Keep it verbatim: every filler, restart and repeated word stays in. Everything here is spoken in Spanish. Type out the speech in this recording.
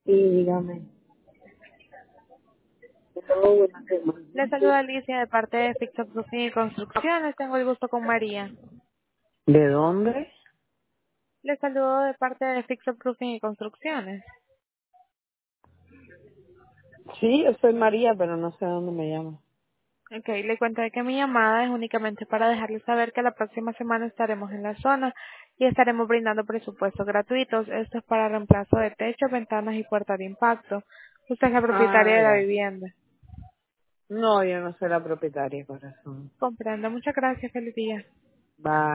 Sí, dígame. Yo tengo buena semana. Le saluda Alicia de parte de Fixo Roofing y Construcciones. Tengo el gusto con María. ¿De dónde? Le saludo de parte de Fixo Roofing y Construcciones. Sí, yo soy María, pero no sé dónde me llama. Ok, le cuento de que mi llamada es únicamente para dejarle saber que la próxima semana estaremos en la zona y estaremos brindando presupuestos gratuitos. Esto es para reemplazo de techo, ventanas y puertas de impacto. Usted es la propietaria Ah, de la ya. vivienda. No, yo no soy la propietaria, corazón. Comprendo. Muchas gracias. Feliz día. Bye.